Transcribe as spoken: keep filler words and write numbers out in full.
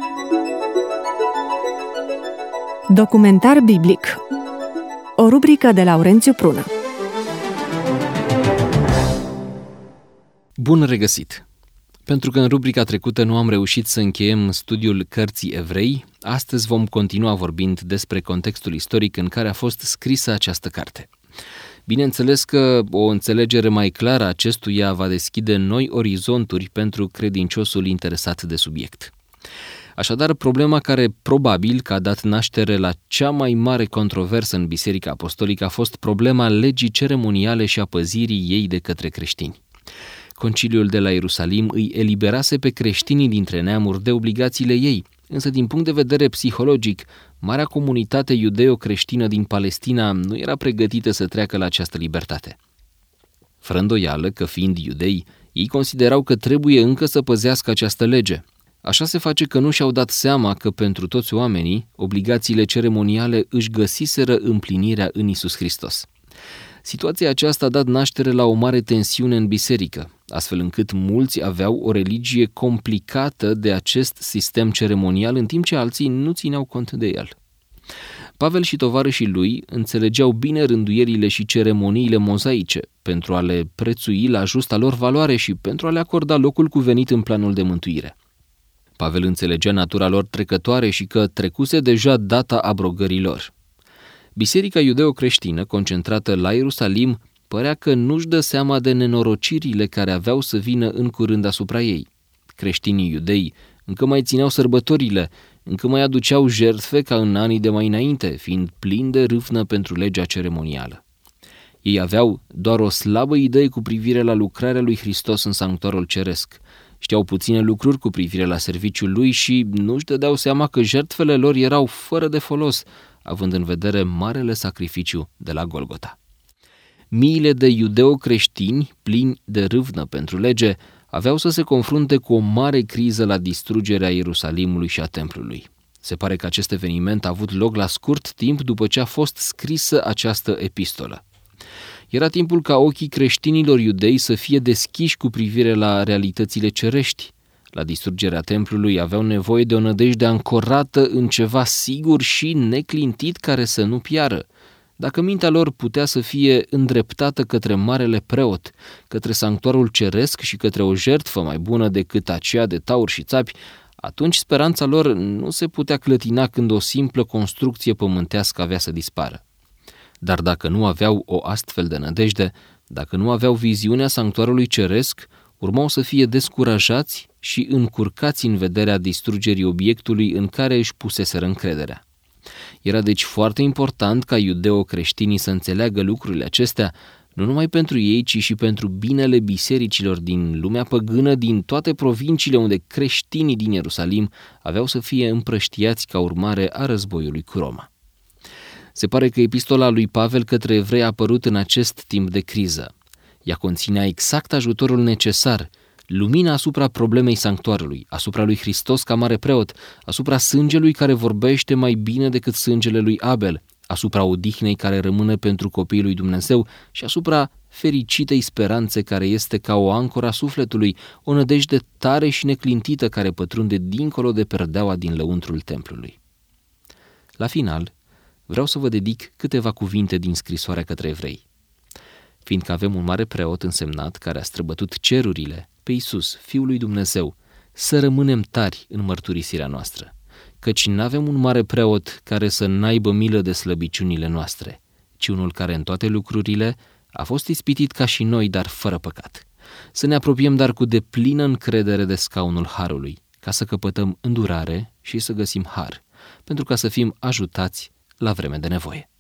Documentar biblic. O rubrică de Laurențiu Prună. Bun regăsit! Pentru că în rubrica trecută nu am reușit să încheiem studiul cărții Evrei, astăzi vom continua vorbind despre contextul istoric în care a fost scrisă această carte. Bineînțeles că o înțelegere mai clară a acestuia va deschide noi orizonturi pentru credinciosul interesat de subiect. Așadar, problema care probabil că a dat naștere la cea mai mare controversă în Biserica Apostolică a fost problema legii ceremoniale și a păzirii ei de către creștini. Conciliul de la Ierusalim îi eliberase pe creștinii dintre neamuri de obligațiile ei, însă din punct de vedere psihologic, marea comunitate iudeo-creștină din Palestina nu era pregătită să treacă la această libertate. Fără îndoială că, fiind iudei, ei considerau că trebuie încă să păzească această lege. Așa se face că nu și-au dat seama că pentru toți oamenii, obligațiile ceremoniale își găsiseră împlinirea în Iisus Hristos. Situația aceasta a dat naștere la o mare tensiune în biserică, astfel încât mulți aveau o religie complicată de acest sistem ceremonial, în timp ce alții nu țineau cont de el. Pavel și tovarășii lui înțelegeau bine rânduierile și ceremoniile mozaice pentru a le prețui la justa lor valoare și pentru a le acorda locul cuvenit în planul de mântuire. Pavel înțelegea natura lor trecătoare și că trecuse deja data abrogării lor. Biserica iudeo-creștină, concentrată la Ierusalim, părea că nu-și dă seama de nenorocirile care aveau să vină în curând asupra ei. Creștinii iudei încă mai țineau sărbătorile, încă mai aduceau jertfe ca în anii de mai înainte, fiind plini de râvnă pentru legea ceremonială. Ei aveau doar o slabă idee cu privire la lucrarea lui Hristos în sanctuarul ceresc. Știau puține lucruri cu privire la serviciul lui și nu-și dădeau seama că jertfele lor erau fără de folos, având în vedere marele sacrificiu de la Golgota. Miile de iudeo-creștini, plini de râvnă pentru lege, aveau să se confrunte cu o mare criză la distrugerea Ierusalimului și a templului. Se pare că acest eveniment a avut loc la scurt timp după ce a fost scrisă această epistolă. Era timpul ca ochii creștinilor iudei să fie deschiși cu privire la realitățile cerești. La distrugerea templului aveau nevoie de o nădejde ancorată în ceva sigur și neclintit care să nu piară. Dacă mintea lor putea să fie îndreptată către marele preot, către sanctuarul ceresc și către o jertfă mai bună decât aceea de taur și țapi, atunci speranța lor nu se putea clătina când o simplă construcție pământească avea să dispară. Dar dacă nu aveau o astfel de nădejde, dacă nu aveau viziunea sanctuarului ceresc, urmau să fie descurajați și încurcați în vederea distrugerii obiectului în care își puseseră încrederea. Era deci foarte important ca iudeo-creștinii să înțeleagă lucrurile acestea, nu numai pentru ei, ci și pentru binele bisericilor din lumea păgână, din toate provinciile unde creștinii din Ierusalim aveau să fie împrăștiați ca urmare a războiului cu Roma. Se pare că epistola lui Pavel către evrei a apărut în acest timp de criză. Ea conținea exact ajutorul necesar, lumina asupra problemei sanctuarului, asupra lui Hristos ca mare preot, asupra sângelui care vorbește mai bine decât sângele lui Abel, asupra odihnei care rămâne pentru copiii lui Dumnezeu și asupra fericitei speranțe care este ca o ancoră a sufletului, o nădejde tare și neclintită care pătrunde dincolo de perdeaua din lăuntrul templului. La final, vreau să vă dedic câteva cuvinte din scrisoarea către evrei. Fiindcă avem un mare preot însemnat care a străbătut cerurile, pe Iisus, Fiul lui Dumnezeu, să rămânem tari în mărturisirea noastră, căci n-avem un mare preot care să n-aibă milă de slăbiciunile noastre, ci unul care în toate lucrurile a fost ispitit ca și noi, dar fără păcat. Să ne apropiem dar cu deplină încredere de scaunul harului, ca să căpătăm îndurare și să găsim har, pentru ca să fim ajutați la vreme de nevoie.